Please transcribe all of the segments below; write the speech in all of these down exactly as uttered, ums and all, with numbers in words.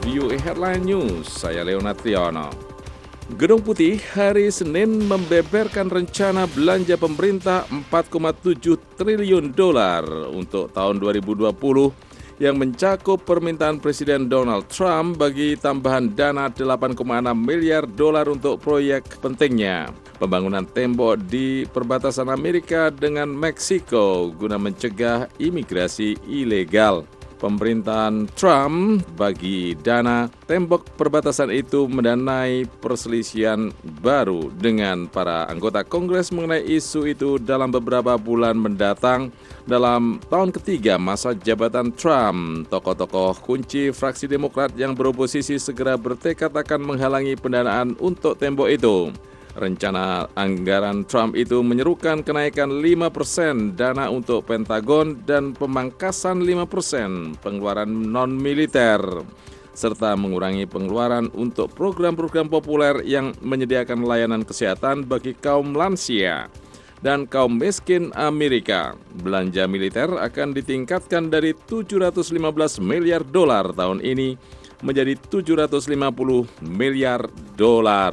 V O A Headline News, saya Leonard Triono. Gedung Putih hari Senin membeberkan rencana belanja pemerintah empat koma tujuh triliun dolar untuk tahun dua ribu dua puluh yang mencakup permintaan Presiden Donald Trump bagi tambahan dana delapan koma enam miliar dolar untuk proyek pentingnya. Pembangunan tembok di perbatasan Amerika dengan Meksiko guna mencegah imigrasi ilegal. Pemerintahan Trump bagi dana tembok perbatasan itu mendanai perselisihan baru dengan para anggota Kongres mengenai isu itu dalam beberapa bulan mendatang. Dalam tahun ketiga masa jabatan Trump, tokoh-tokoh kunci fraksi Demokrat yang beroposisi segera bertekad akan menghalangi pendanaan untuk tembok itu. Rencana anggaran Trump itu menyerukan kenaikan lima persen dana untuk Pentagon dan pemangkasan lima persen pengeluaran non-militer, serta mengurangi pengeluaran untuk program-program populer yang menyediakan layanan kesehatan bagi kaum lansia dan kaum miskin Amerika. Belanja militer akan ditingkatkan dari tujuh ratus lima belas miliar dolar tahun ini menjadi tujuh ratus lima puluh miliar dolar.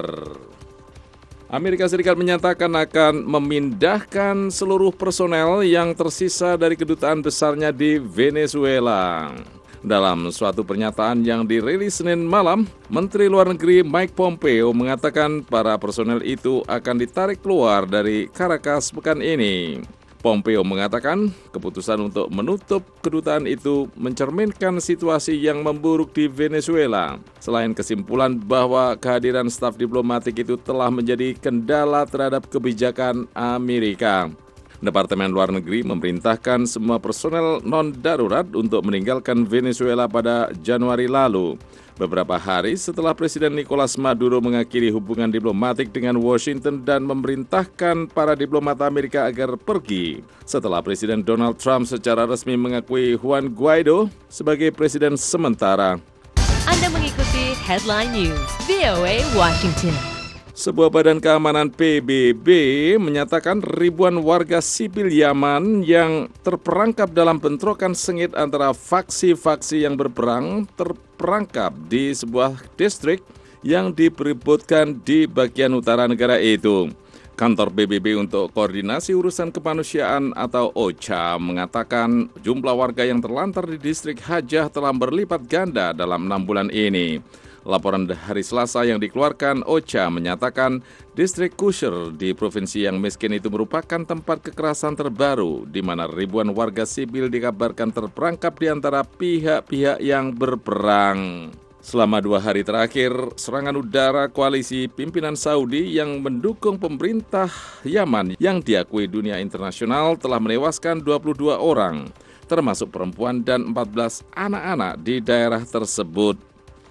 Amerika Serikat menyatakan akan memindahkan seluruh personel yang tersisa dari kedutaan besarnya di Venezuela. Dalam suatu pernyataan yang dirilis Senin malam, Menteri Luar Negeri Mike Pompeo mengatakan para personel itu akan ditarik keluar dari Caracas pekan ini. Pompeo mengatakan keputusan untuk menutup kedutaan itu mencerminkan situasi yang memburuk di Venezuela. Selain kesimpulan bahwa kehadiran staf diplomatik itu telah menjadi kendala terhadap kebijakan Amerika. Departemen Luar Negeri memerintahkan semua personel non-darurat untuk meninggalkan Venezuela pada Januari lalu, beberapa hari setelah Presiden Nicolas Maduro mengakhiri hubungan diplomatik dengan Washington dan memerintahkan para diplomat Amerika agar pergi. Setelah Presiden Donald Trump secara resmi mengakui Juan Guaido sebagai presiden sementara. Anda mengikuti Headline News V O A Washington. Sebuah badan keamanan P B B menyatakan ribuan warga sipil Yaman yang terperangkap dalam bentrokan sengit antara faksi-faksi yang berperang terperangkap di sebuah distrik yang diperebutkan di bagian utara negara itu. Kantor P B B untuk Koordinasi Urusan Kemanusiaan atau O C H A mengatakan jumlah warga yang terlantar di distrik Hajah telah berlipat ganda dalam enam bulan ini. Laporan hari Selasa yang dikeluarkan O C H A menyatakan distrik Kusher di provinsi yang miskin itu merupakan tempat kekerasan terbaru di mana ribuan warga sipil dikabarkan terperangkap di antara pihak-pihak yang berperang. Selama dua hari terakhir, serangan udara koalisi pimpinan Saudi yang mendukung pemerintah Yaman yang diakui dunia internasional telah menewaskan dua puluh dua orang, termasuk perempuan dan empat belas anak-anak di daerah tersebut.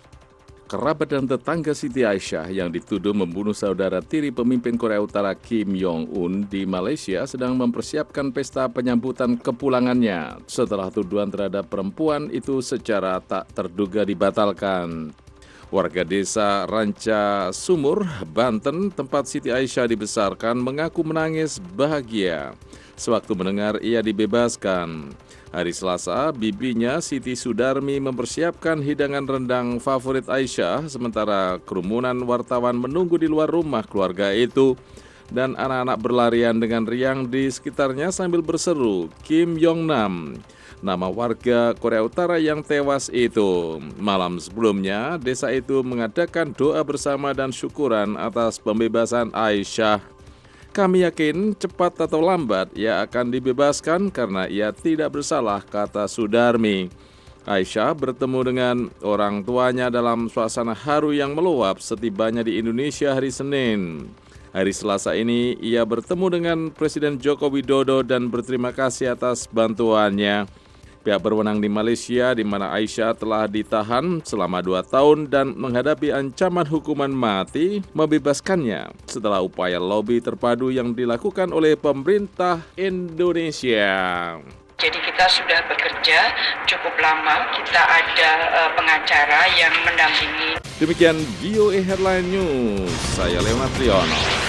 Kerabat dan tetangga Siti Aisyah yang dituduh membunuh saudara tiri pemimpin Korea Utara Kim Jong-un di Malaysia sedang mempersiapkan pesta penyambutan kepulangannya setelah tuduhan terhadap perempuan itu secara tak terduga dibatalkan. Warga desa Ranca Sumur, Banten, tempat Siti Aisyah dibesarkan, mengaku menangis bahagia sewaktu mendengar ia dibebaskan. Hari Selasa, bibinya Siti Sudarmi mempersiapkan hidangan rendang favorit Aisyah, sementara kerumunan wartawan menunggu di luar rumah keluarga itu dan anak-anak berlarian dengan riang di sekitarnya sambil berseru Kim Jong-nam, nama warga Korea Utara yang tewas itu. Malam sebelumnya, desa itu mengadakan doa bersama dan syukuran atas pembebasan Aisyah. Kami yakin cepat atau lambat ia akan dibebaskan karena ia tidak bersalah, kata Sudarmi. Aisyah bertemu dengan orang tuanya dalam suasana haru yang meluap setibanya di Indonesia hari Senin. Hari Selasa ini ia bertemu dengan Presiden Joko Widodo dan berterima kasih atas bantuannya. Pihak berwenang di Malaysia di mana Aisyah telah ditahan selama dua tahun dan menghadapi ancaman hukuman mati membebaskannya setelah upaya lobi terpadu yang dilakukan oleh pemerintah Indonesia. Jadi kita sudah bekerja cukup lama, kita ada uh, pengacara yang mendampingi. Demikian V O A Headline News, saya Leonard Triono.